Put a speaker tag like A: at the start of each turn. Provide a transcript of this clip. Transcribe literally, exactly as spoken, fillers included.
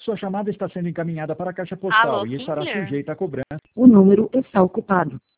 A: Sua chamada está sendo encaminhada para a caixa postal
B: Alô,
A: e estará
B: Sinclair?
A: sujeita a cobrança.
C: O número está ocupado.